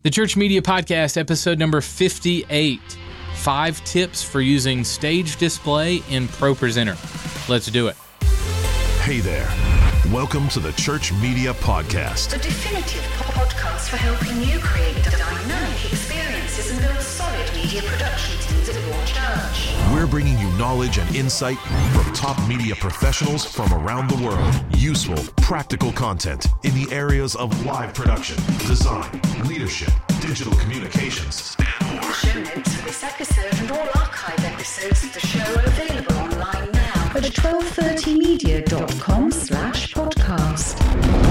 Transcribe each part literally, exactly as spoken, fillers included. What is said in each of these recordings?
The Church Media Podcast, episode number fifty-eight. Five tips for using Stage Display in ProPresenter. Let's do it. Hey there. Welcome to the Church Media Podcast. The definitive podcast for helping you create dynamic experiences and build solid media production teams at your church. We're bringing you knowledge and insight from top media professionals from around the world. Useful, practical content in the areas of live production, design, leadership, digital communications, and more. Show notes for this episode and all archive episodes of the show are available online now at twelve thirty media dot com slash podcast.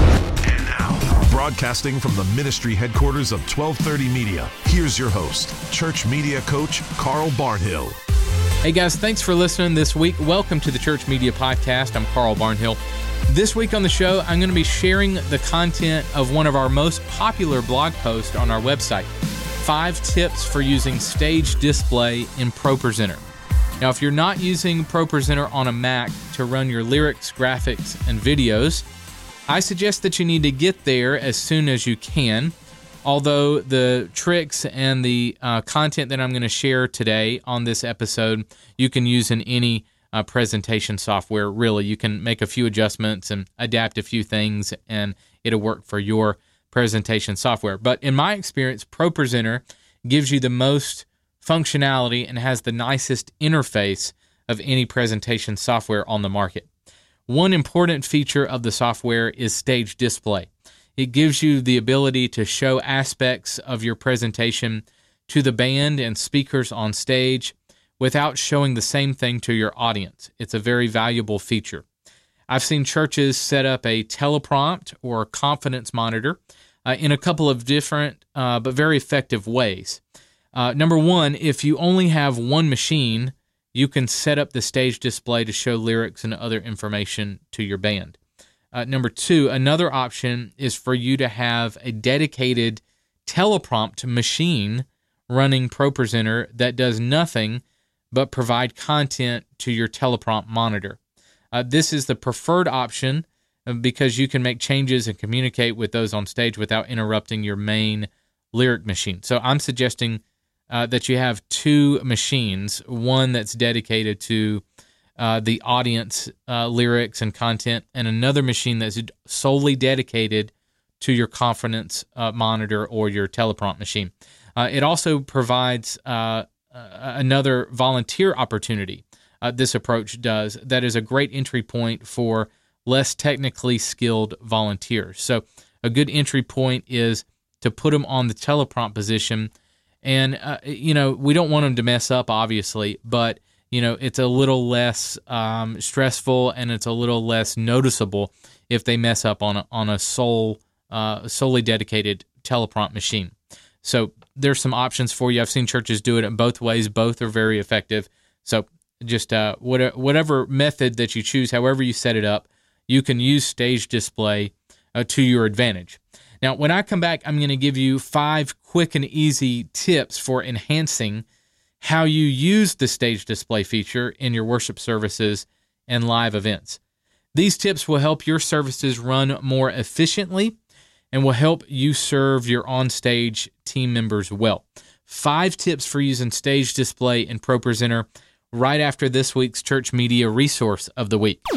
And now, broadcasting from the ministry headquarters of twelve thirty Media, here's your host, Church Media Coach Carl Barnhill. Hey guys, thanks for listening this week. Welcome to the Church Media Podcast. I'm Carl Barnhill. This week on the show, I'm going to be sharing the content of one of our most popular blog posts on our website, Five Tips for Using Stage Display in ProPresenter. Now, if you're not using ProPresenter on a Mac to run your lyrics, graphics, and videos, I suggest that you need to get there as soon as you can. Although the tricks and the uh, content that I'm going to share today on this episode, you can use in any uh, presentation software, really. You can make a few adjustments and adapt a few things, and it'll work for your presentation software. But in my experience, ProPresenter gives you the most functionality and has the nicest interface of any presentation software on the market. One important feature of the software is Stage Display. It gives you the ability to show aspects of your presentation to the band and speakers on stage without showing the same thing to your audience. It's a very valuable feature. I've seen churches set up a teleprompt or confidence monitor uh, in a couple of different uh, but very effective ways. Uh, number one, if you only have one machine, you can set up the stage display to show lyrics and other information to your band. Uh, number two, another option is for you to have a dedicated teleprompt machine running ProPresenter that does nothing but provide content to your teleprompt monitor. Uh, this is the preferred option because you can make changes and communicate with those on stage without interrupting your main lyric machine. So I'm suggesting uh, that you have two machines, one that's dedicated to Uh, the audience uh, lyrics and content, and another machine that's solely dedicated to your confidence uh, monitor or your teleprompt machine. Uh, it also provides uh, uh, another volunteer opportunity, uh, this approach does, that is a great entry point for less technically skilled volunteers. So a good entry point is to put them on the teleprompt position, and uh, you know, we don't want them to mess up, obviously, but you know, it's a little less um, stressful and it's a little less noticeable if they mess up on a, on a sole, uh, solely dedicated teleprompt machine. So there's some options for you. I've seen churches do it in both ways. Both are very effective. So just uh, whatever, whatever method that you choose, however you set it up, you can use Stage Display uh, to your advantage. Now, when I come back, I'm going to give you five quick and easy tips for enhancing how you use the Stage Display feature in your worship services and live events. These tips will help your services run more efficiently and will help you serve your on-stage team members well. Five tips for using Stage Display in ProPresenter right after this week's Church Media Resource of the Week.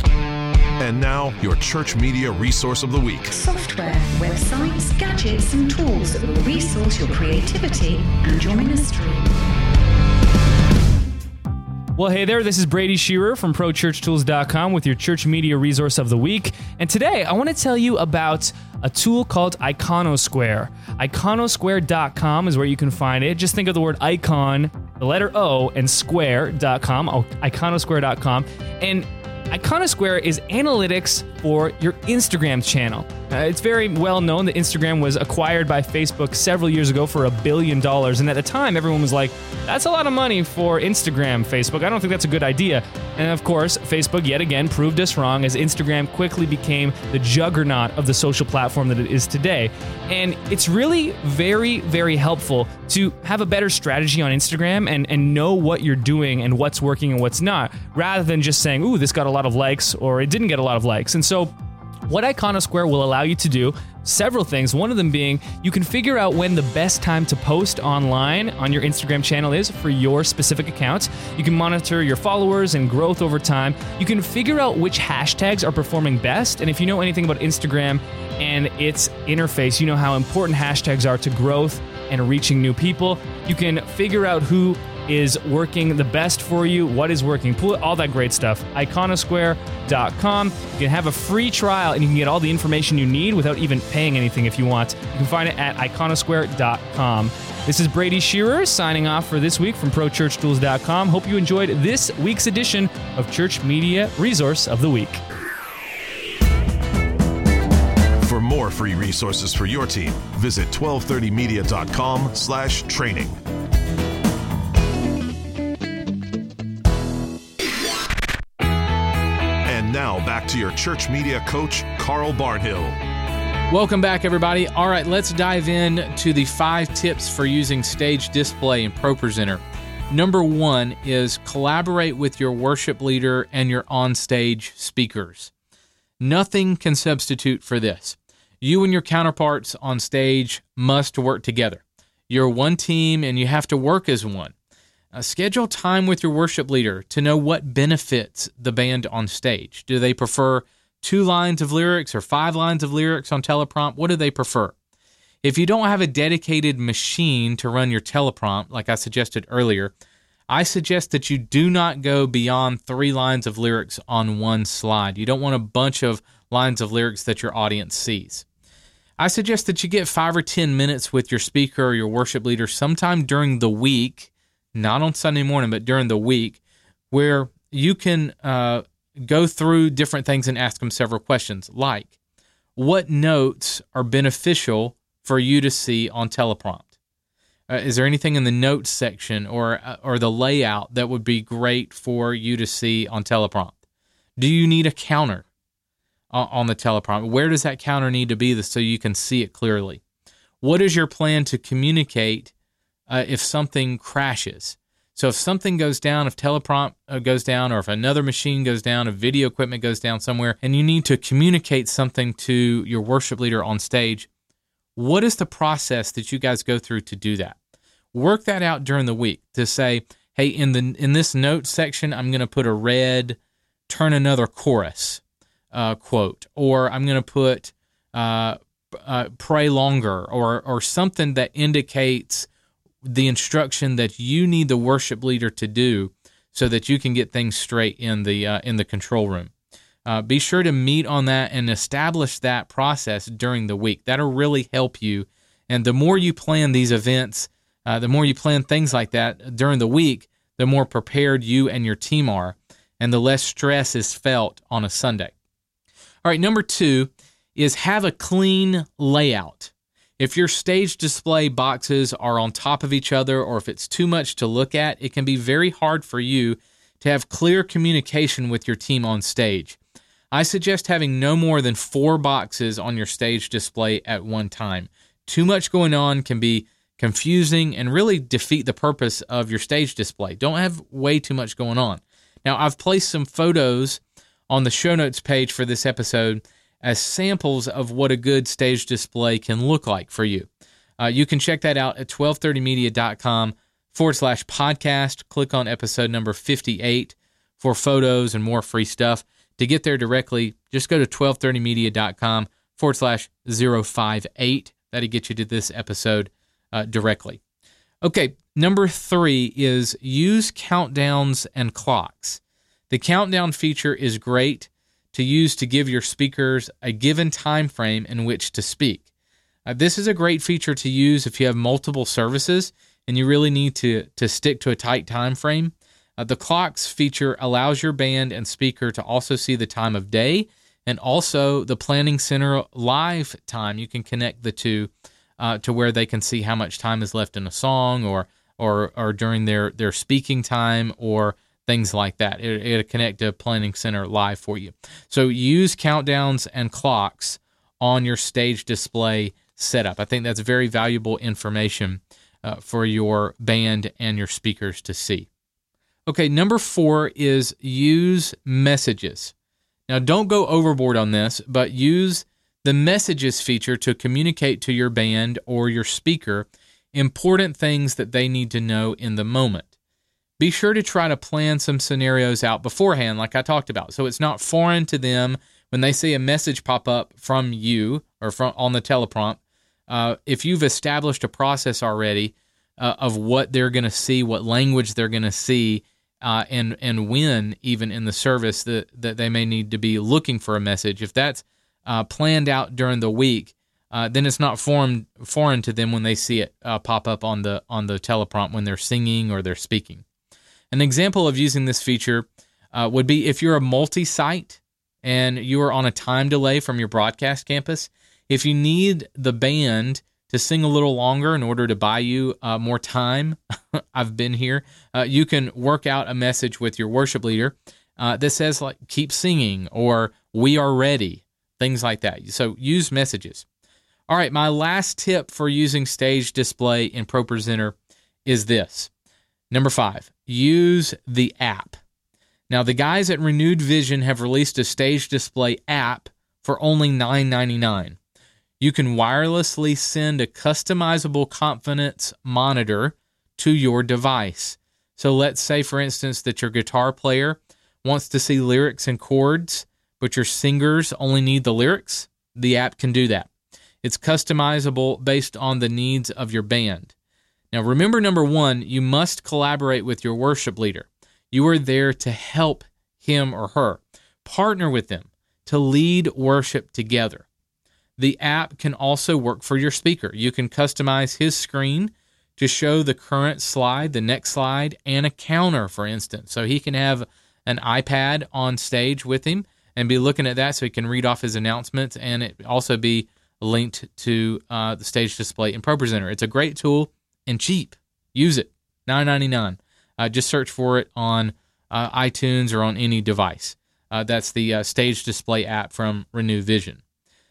And now, your Church Media Resource of the Week. Software, websites, gadgets, and tools that will resource your creativity and your ministry. Well, hey there, this is Brady Shearer from Pro Church Tools dot com with your Church Media Resource of the Week. And today, I want to tell you about a tool called Iconosquare. Iconosquare dot com is where you can find it. Just think of the word icon, the letter O, and square dot com, Iconosquare dot com. And Iconosquare is analytics for your Instagram channel. Uh, it's very well known that Instagram was acquired by Facebook several years ago for a billion dollars, and at the time, everyone was like, that's a lot of money for Instagram, Facebook. I don't think that's a good idea. And of course, Facebook yet again proved us wrong as Instagram quickly became the juggernaut of the social platform that it is today. And it's really very, very helpful to have a better strategy on Instagram and, and know what you're doing and what's working and what's not, rather than just saying, ooh, this got a lot of likes or it didn't get a lot of likes. And so what Iconosquare will allow you to do several things. One of them being you can figure out when the best time to post online on your Instagram channel is for your specific account. You can monitor your followers and growth over time. You can figure out which hashtags are performing best. And if you know anything about Instagram and its interface, you know how important hashtags are to growth and reaching new people. You can figure out who is working the best for you, what is working, all that great stuff. Iconosquare dot com. You can have a free trial and you can get all the information you need without even paying anything if you want. You can find it at Iconosquare dot com. This is Brady Shearer signing off for this week from Pro Church Tools dot com. Hope you enjoyed this week's edition of Church Media Resource of the Week. For more free resources for your team, visit twelve thirty media dot com slash training. Now back to your church media coach, Carl Barnhill. Welcome back, everybody. All right, let's dive in to the five tips for using Stage Display in ProPresenter. Number one is collaborate with your worship leader and your on-stage speakers. Nothing can substitute for this. You and your counterparts on stage must work together. You're one team and you have to work as one. Uh, schedule time with your worship leader to know what benefits the band on stage. Do they prefer two lines of lyrics or five lines of lyrics on teleprompt? What do they prefer? If you don't have a dedicated machine to run your teleprompt, like I suggested earlier, I suggest that you do not go beyond three lines of lyrics on one slide. You don't want a bunch of lines of lyrics that your audience sees. I suggest that you get five or ten minutes with your speaker or your worship leader sometime during the week, not on Sunday morning, but during the week, where you can uh, go through different things and ask them several questions, like, what notes are beneficial for you to see on teleprompt? Uh, is there anything in the notes section or uh, or the layout that would be great for you to see on teleprompt? Do you need a counter uh, on the teleprompt? Where does that counter need to be so you can see it clearly? What is your plan to communicate Uh, if something crashes? So if something goes down, if teleprompt uh, goes down, or if another machine goes down, if video equipment goes down somewhere, and you need to communicate something to your worship leader on stage, what is the process that you guys go through to do that? Work that out during the week to say, hey, in the in this notes section, I'm going to put a red turn another chorus uh, quote, or I'm going to put uh, uh, pray longer, or or something that indicates the instruction that you need the worship leader to do so that you can get things straight in the uh, in the control room. Uh, be sure to meet on that and establish that process during the week. That'll really help you. And the more you plan these events, uh, the more you plan things like that during the week, the more prepared you and your team are, and the less stress is felt on a Sunday. All right, number two is have a clean layout. If your stage display boxes are on top of each other, or if it's too much to look at, it can be very hard for you to have clear communication with your team on stage. I suggest having no more than four boxes on your stage display at one time. Too much going on can be confusing and really defeat the purpose of your stage display. Don't have way too much going on. Now, I've placed some photos on the show notes page for this episode as samples of what a good stage display can look like for you. Uh, you can check that out at twelve thirty media dot com forward slash podcast. Click on episode number fifty-eight for photos and more free stuff. To get there directly, just go to twelve thirty media dot com forward slash zero five eight. That'll get you to this episode uh, directly. Okay, number three is use countdowns and clocks. The countdown feature is great to use to give your speakers a given time frame in which to speak. Uh, this is a great feature to use if you have multiple services and you really need to, to stick to a tight time frame. Uh, the clocks feature allows your band and speaker to also see the time of day and also the Planning Center live time. You can connect the two uh, to where they can see how much time is left in a song or or or during their, their speaking time or things like that. It, it'll connect to Planning Center live for you. So use countdowns and clocks on your stage display setup. I think that's very valuable information uh, for your band and your speakers to see. Okay, number four is use messages. Now, don't go overboard on this, but use the Messages feature to communicate to your band or your speaker important things that they need to know in the moment. Be sure to try to plan some scenarios out beforehand, like I talked about, so it's not foreign to them when they see a message pop up from you or from on the teleprompt. Uh, if you've established a process already uh, of what they're going to see, what language they're going to see, uh, and and when even in the service that that they may need to be looking for a message, if that's uh, planned out during the week, uh, then it's not foreign foreign to them when they see it uh, pop up on the on the teleprompt when they're singing or they're speaking. An example of using this feature uh, would be if you're a multi-site and you are on a time delay from your broadcast campus. If you need the band to sing a little longer in order to buy you uh, more time, I've been here, uh, you can work out a message with your worship leader uh, that says, like, keep singing or we are ready, things like that. So use messages. All right, my last tip for using Stage Display in ProPresenter is this. Number five, use the app. Now, the guys at Renewed Vision have released a Stage Display app for only nine ninety-nine. You can wirelessly send a customizable confidence monitor to your device. So let's say, for instance, that your guitar player wants to see lyrics and chords, but your singers only need the lyrics. The app can do that. It's customizable based on the needs of your band. Now, remember, number one, you must collaborate with your worship leader. You are there to help him or her. Partner with them to lead worship together. The app can also work for your speaker. You can customize his screen to show the current slide, the next slide, and a counter, for instance. So he can have an iPad on stage with him and be looking at that so he can read off his announcements, and it also be linked to uh, the Stage Display in ProPresenter. It's a great tool and cheap. Use it. nine ninety-nine. Uh, just search for it on uh, iTunes or on any device. Uh, that's the uh, Stage Display app from Renew Vision.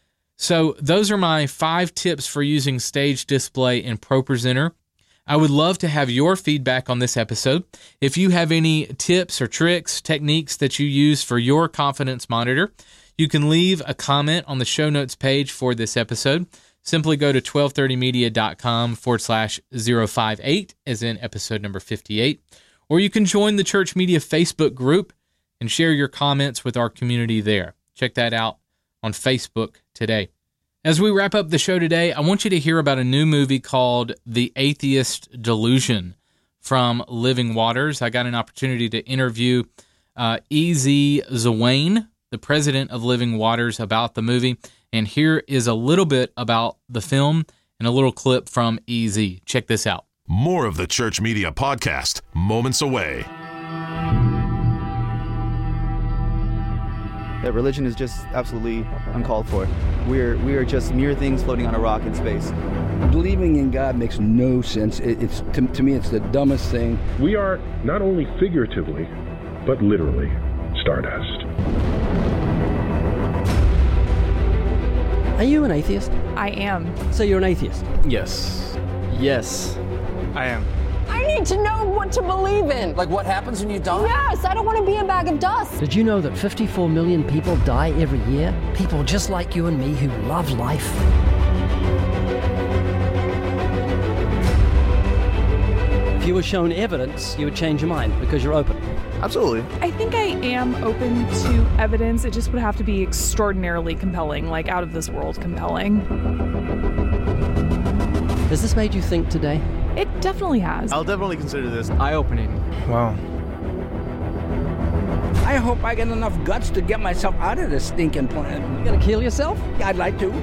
So those are my five tips for using Stage Display in ProPresenter. I would love to have your feedback on this episode. If you have any tips or tricks, techniques that you use for your confidence monitor, you can leave a comment on the show notes page for this episode. Simply go to twelve thirty media dot com forward slash zero five eight, as in episode number fifty-eight. Or you can join the Church Media Facebook group and share your comments with our community there. Check that out on Facebook today. As we wrap up the show today, I want you to hear about a new movie called The Atheist Delusion from Living Waters. I got an opportunity to interview uh, E Z Zwane, the president of Living Waters, about the movie. And here is a little bit about the film and a little clip from E Z. Check this out. More of the Church Media Podcast, moments away. That religion is just absolutely uncalled for. We're we are just mere things floating on a rock in space. Believing in God makes no sense. It, it's to, to me, it's the dumbest thing. We are not only figuratively, but literally stardust. Are you an atheist? I am. So you're an atheist? Yes. Yes. I am. I need to know what to believe in. Like what happens when you die? Yes, I don't want to be a bag of dust. Did you know that fifty-four million people die every year? People just like you and me who love life. If you were shown evidence, you would change your mind because you're open. Absolutely. I think I am open to evidence. It just would have to be extraordinarily compelling, like out of this world compelling. Has this made you think today? It definitely has. I'll definitely consider this eye-opening. Wow. I hope I get enough guts to get myself out of this stinking planet. You gonna kill yourself? I'd like to.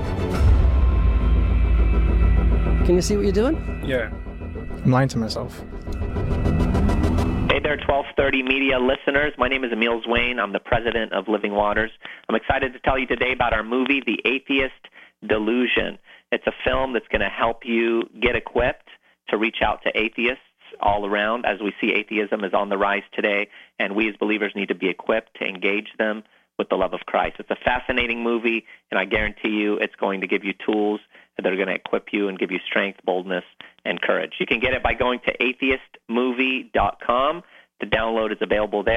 Can you see what you're doing? Yeah. I'm lying to myself. Hey there, twelve thirty Media listeners. My name is Emil Zwane. I'm the president of Living Waters. I'm excited to tell you today about our movie, The Atheist Delusion. It's a film that's going to help you get equipped to reach out to atheists all around, as we see atheism is on the rise today, and we as believers need to be equipped to engage them with the love of Christ. It's a fascinating movie, and I guarantee you it's going to give you tools that are going to equip you and give you strength, boldness, and courage. You can get it by going to atheist movie dot com. The download is available there,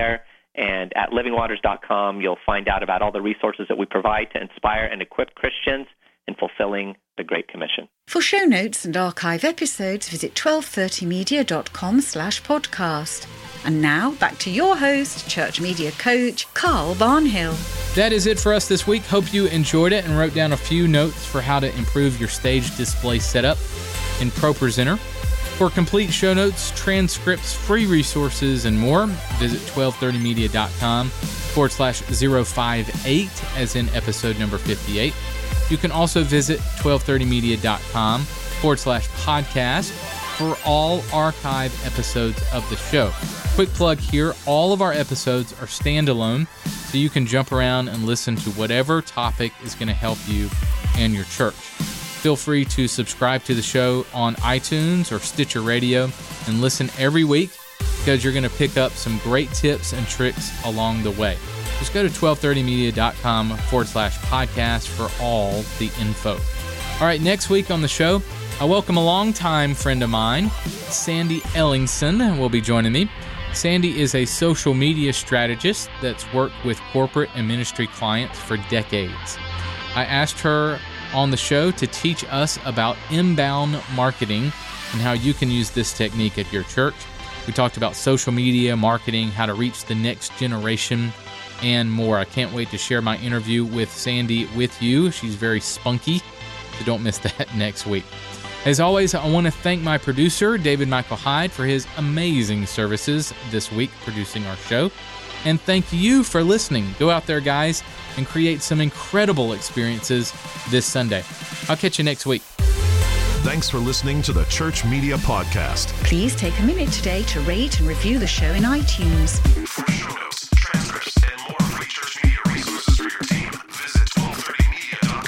And at living waters dot com, you'll find out about all the resources that we provide to inspire and equip Christians in fulfilling the Great Commission. For show notes and archive episodes, visit twelve thirty media dot com slash podcast. And now, back to your host, church media coach, Carl Barnhill. That is it for us this week. Hope you enjoyed it and wrote down a few notes for how to improve your stage display setup in ProPresenter. For complete show notes, transcripts, free resources, and more, visit twelve thirty media dot com forward slash zero five eight, as in episode number fifty-eight. You can also visit twelve thirty media dot com forward slash podcast for all archive episodes of the show. Quick plug here, all of our episodes are standalone, so you can jump around and listen to whatever topic is going to help you and your church. Feel free to subscribe to the show on iTunes or Stitcher Radio and listen every week, because you're going to pick up some great tips and tricks along the way. Just go to twelve thirty media dot com forward slash podcast for all the info. All right, next week on the show, I welcome a longtime friend of mine, Sandy Ellingson, will be joining me. Sandy is a social media strategist that's worked with corporate and ministry clients for decades. I asked her on the show to teach us about inbound marketing and how you can use this technique at your church. We talked about social media marketing, how to reach the next generation, and more. I can't wait to share my interview with Sandy with you. She's very spunky, so don't miss that next week. As always, I want to thank my producer, David Michael Hyde, for his amazing services this week producing our show. And thank you for listening. Go out there, guys, and create some incredible experiences this Sunday. I'll catch you next week. Thanks for listening to the Church Media Podcast. Please take a minute today to rate and review the show in iTunes. For show notes, transcripts, and more free church media resources for your team, visit twelve thirty media dot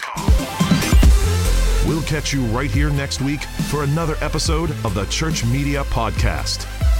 com. We'll catch you right here next week for another episode of the Church Media Podcast.